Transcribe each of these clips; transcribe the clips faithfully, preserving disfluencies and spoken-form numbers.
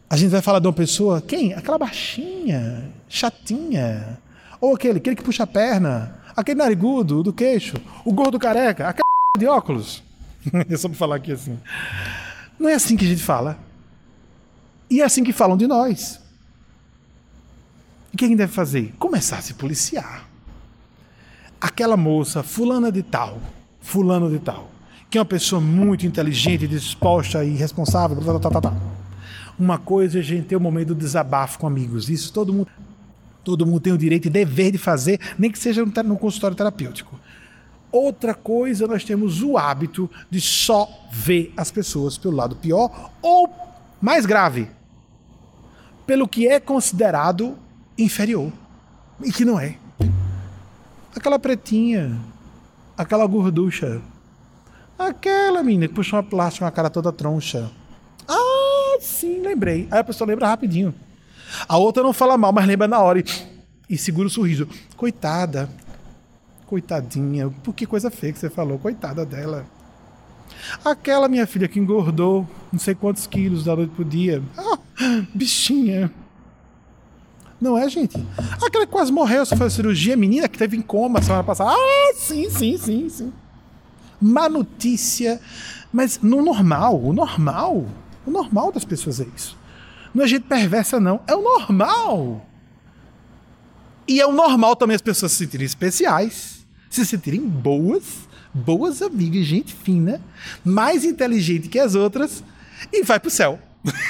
A gente vai falar de uma pessoa, quem? Aquela baixinha, chatinha. Ou aquele, aquele que puxa a perna, aquele narigudo do queixo, o gordo careca, aquele de óculos. É só pra falar aqui assim. Não é assim que a gente fala. E é assim que falam de nós. O que a gente deve fazer? Começar a se policiar. Aquela moça, fulana de tal, fulano de tal, que é uma pessoa muito inteligente, disposta e responsável, tá, tá, tá, tá. Uma coisa é a gente ter um momento do desabafo com amigos. Isso todo mundo, todo mundo tem o direito e dever de fazer, nem que seja no consultório terapêutico. Outra coisa, nós temos o hábito de só ver as pessoas pelo lado pior ou, mais grave, pelo que é considerado inferior. E que não é. Aquela pretinha, aquela gorducha, aquela menina que puxou uma plástica, uma cara toda troncha. Ah, sim, lembrei. Aí a pessoa lembra rapidinho. A outra não fala mal, mas lembra na hora e, e segura o sorriso. Coitada. Coitadinha. Por que coisa feia que você falou. Coitada dela. Aquela minha filha que engordou não sei quantos quilos da noite pro dia. Ah, bichinha. Não é, gente? Aquela que quase morreu, só fez cirurgia, menina que teve em coma semana passada. Ah, sim, sim, sim, sim. Má notícia. Mas no normal, o normal, o normal das pessoas é isso. Não é gente perversa, não. É o normal. E é o normal também as pessoas se sentirem especiais, se sentirem boas, boas amigas, gente fina, mais inteligente que as outras, e vai pro céu.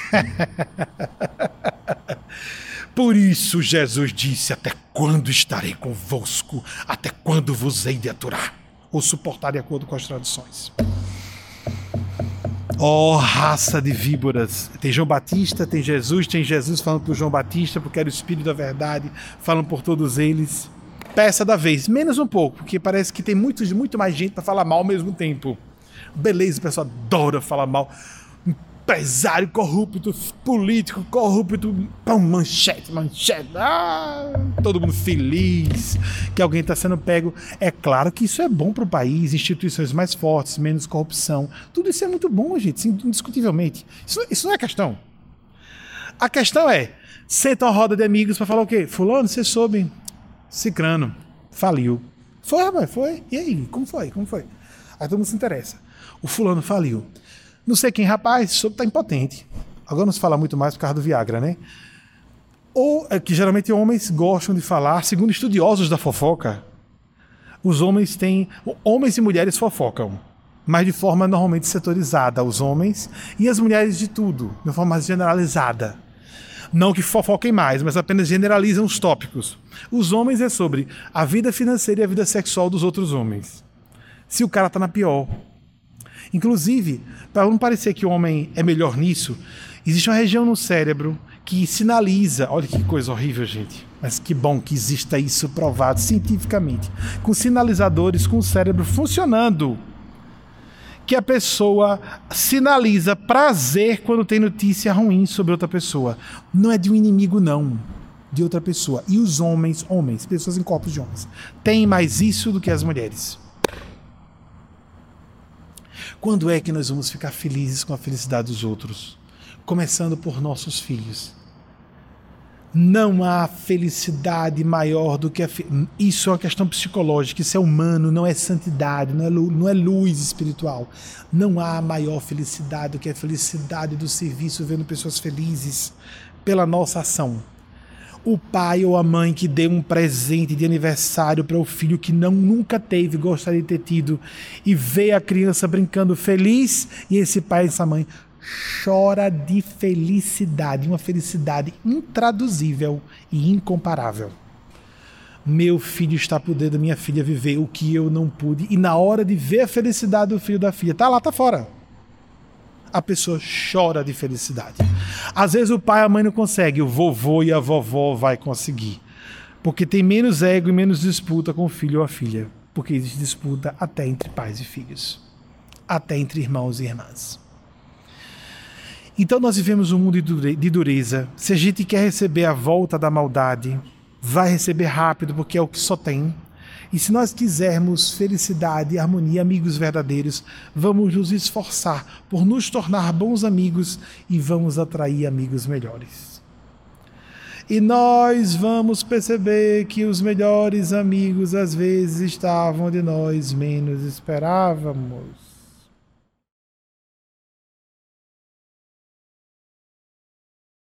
Por isso Jesus disse, até quando estarei convosco? Até quando vos hei de aturar? Ou suportar de acordo com as traduções. Ó, oh, raça de víboras. Tem João Batista, tem Jesus, tem Jesus falando por João Batista, porque era o Espírito da Verdade, falando por todos eles. Peça da vez, menos um pouco, porque parece que tem muito, muito mais gente para falar mal ao mesmo tempo. Beleza, o pessoal adora falar mal. Empresário corrupto, político corrupto, pão, manchete, manchete, ah, todo mundo feliz que alguém está sendo pego. É claro que isso é bom para o país, instituições mais fortes, menos corrupção, tudo isso é muito bom, gente, indiscutivelmente. Isso, isso não é questão. A questão é, senta uma roda de amigos para falar o quê? Fulano, você soube, Cicrano, faliu. Foi, rapaz, foi. E aí, como foi? Como foi? Aí todo mundo se interessa. O fulano faliu. Não sei quem, rapaz, soube tá impotente. Agora não se fala muito mais por causa do Viagra, né? Ou é que geralmente homens gostam de falar, segundo estudiosos da fofoca, os homens têm... Homens e mulheres fofocam, mas de forma normalmente setorizada. Os homens e as mulheres de tudo, de forma mais generalizada. Não que fofoquem mais, mas apenas generalizam os tópicos. Os homens é sobre a vida financeira e a vida sexual dos outros homens. Se o cara tá na pior... Inclusive, para não parecer que o homem é melhor nisso, existe uma região no cérebro que sinaliza, olha que coisa horrível, gente, mas que bom que exista isso provado cientificamente, com sinalizadores com o cérebro funcionando, que a pessoa sinaliza prazer quando tem notícia ruim sobre outra pessoa. Não é de um inimigo, não, de outra pessoa. E os homens, homens, pessoas em corpos de homens, têm mais isso do que as mulheres. Quando é que nós vamos ficar felizes com a felicidade dos outros? Começando por nossos filhos. Não há felicidade maior do que a... Fe... Isso é uma questão psicológica, isso é humano, não é santidade, não é, lu... não é luz espiritual. Não há maior felicidade do que a felicidade do serviço, vendo pessoas felizes pela nossa ação. O pai ou a mãe que dê um presente de aniversário para o filho que não, nunca teve, gostaria de ter tido, e vê a criança brincando feliz, e esse pai e essa mãe chora de felicidade, uma felicidade intraduzível e incomparável. Meu filho está podendo minha filha viver o que eu não pude, e na hora de ver a felicidade do filho da filha, tá lá, tá fora. A pessoa chora de felicidade. Às vezes o pai e a mãe não conseguem, o vovô e a vovó vai conseguir. Porque tem menos ego e menos disputa com o filho ou a filha. Porque existe disputa até entre pais e filhos. Até entre irmãos e irmãs. Então nós vivemos um mundo de dureza. Se a gente quer receber a volta da maldade, vai receber rápido, porque é o que só tem. E se nós quisermos felicidade e harmonia, amigos verdadeiros, vamos nos esforçar por nos tornar bons amigos e vamos atrair amigos melhores. E nós vamos perceber que os melhores amigos às vezes estavam onde nós menos esperávamos.